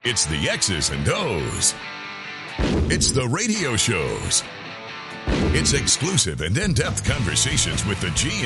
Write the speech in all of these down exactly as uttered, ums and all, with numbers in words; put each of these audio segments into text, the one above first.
It's the X's and O's. It's the radio shows. It's exclusive and in-depth conversations with the G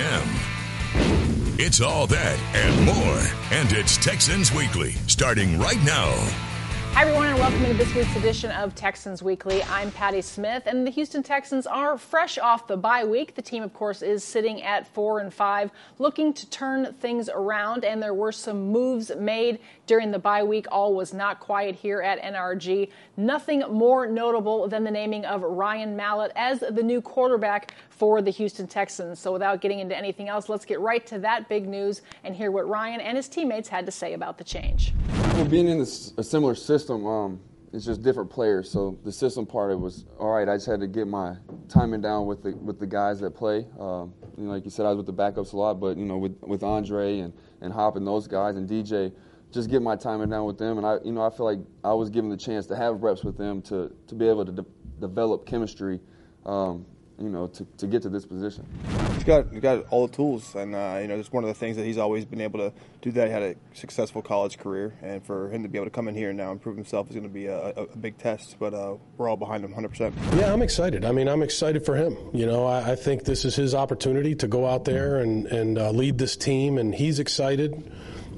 M. It's all that and more. And it's Texans Weekly, starting right now. Hi, everyone, and welcome to this week's edition of Texans Weekly. I'm Patty Smith, and the Houston Texans are fresh off the bye week. The team, of course, is sitting at four and five, looking to turn things around, and there were some moves made during the bye week. All was not quiet here at N R G. Nothing more notable than the naming of Ryan Mallett as the new quarterback for the Houston Texans. So without getting into anything else, let's get right to that big news and hear what Ryan and his teammates had to say about the change. Well, being in this, a similar system, um, it's just different players. So the system part, it was all right. I just had to get my timing down with the with the guys that play. Um, you know, like you said, I was with the backups a lot, but you know, with with Andre and and Hop and those guys and D J, just get my timing down with them. And I, you know, I feel like I was given the chance to have reps with them to to be able to de- develop chemistry. Um, you know, to, to get to this position. He's got he's got all the tools, and uh, you know, it's one of the things that he's always been able to do. That he had a successful college career, and for him to be able to come in here and now and prove himself is going to be a, a, a big test. But uh, we're all behind him one hundred percent. Yeah, I'm excited. I mean, I'm excited for him. You know, I, I think this is his opportunity to go out there and and uh, lead this team, and he's excited.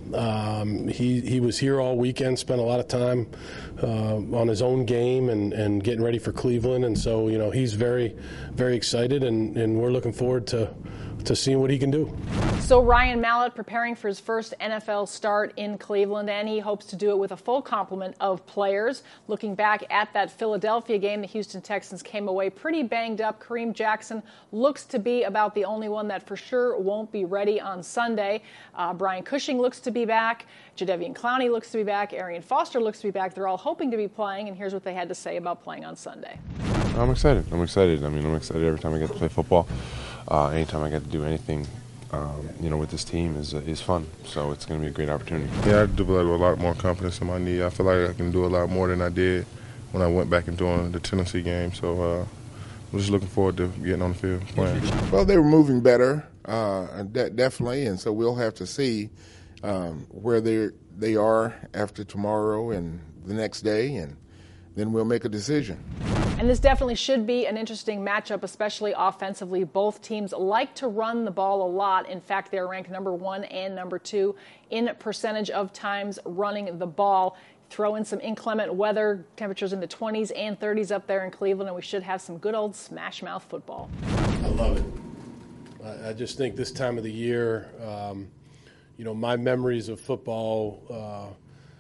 Um, he he was here all weekend, spent a lot of time uh, on his own game and, and getting ready for Cleveland, and so you know he's very very excited, and, and we're looking forward to to seeing what he can do. So Ryan Mallett preparing for his first N F L start in Cleveland, and he hopes to do it with a full complement of players. Looking back at that Philadelphia game, the Houston Texans came away pretty banged up. Kareem Jackson looks to be about the only one that for sure won't be ready on Sunday. Uh, Brian Cushing looks to be back. Jadeveon Clowney looks to be back. Arian Foster looks to be back. They're all hoping to be playing, and here's what they had to say about playing on Sunday. I'm excited. I'm excited. I mean, I'm excited every time I get to play football. Uh, anytime I get to do anything, um, you know, with this team is uh, is fun. So it's going to be a great opportunity. Yeah, I developed a lot more confidence in my knee. I feel like I can do a lot more than I did when I went back and doing the Tennessee game. So uh, I'm just looking forward to getting on the field playing. Well, they were moving better, uh, de- definitely, and so we'll have to see um, where they they are after tomorrow and the next day, and then we'll make a decision. And this definitely should be an interesting matchup, especially offensively. Both teams like to run the ball a lot. In fact, they're ranked number one and number two in percentage of times running the ball. Throw in some inclement weather, temperatures in the twenties and thirties up there in Cleveland, and we should have some good old smash mouth football. I love it. I, I just think this time of the year, um, you know, my memories of football, uh,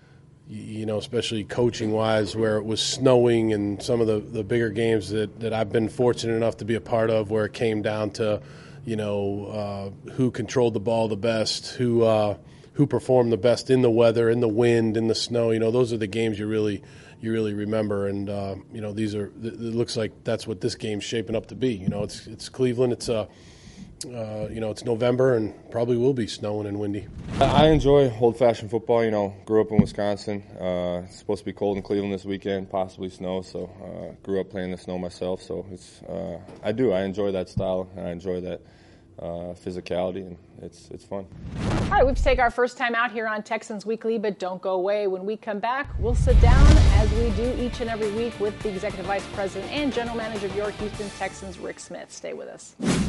you know, especially coaching-wise, where it was snowing and some of the, the bigger games that, that I've been fortunate enough to be a part of, where it came down to, you know, uh, who controlled the ball the best, who uh, who performed the best in the weather, in the wind, in the snow. You know, those are the games you really you really remember. And uh, you know, these are. It looks like that's what this game's shaping up to be. You know, it's it's Cleveland. It's a Uh, you know, it's November and probably will be snowing and windy. I enjoy old-fashioned football. You know, grew up in Wisconsin. Uh, it's supposed to be cold in Cleveland this weekend, possibly snow. So, uh, grew up playing the snow myself. So it's uh, I do. I enjoy that style, and I enjoy that uh, physicality, and it's it's fun. All right, we have to take our first time out here on Texans Weekly, but don't go away. When we come back, we'll sit down, as we do each and every week, with the Executive Vice President and General Manager of your Houston Texans, Rick Smith. Stay with us.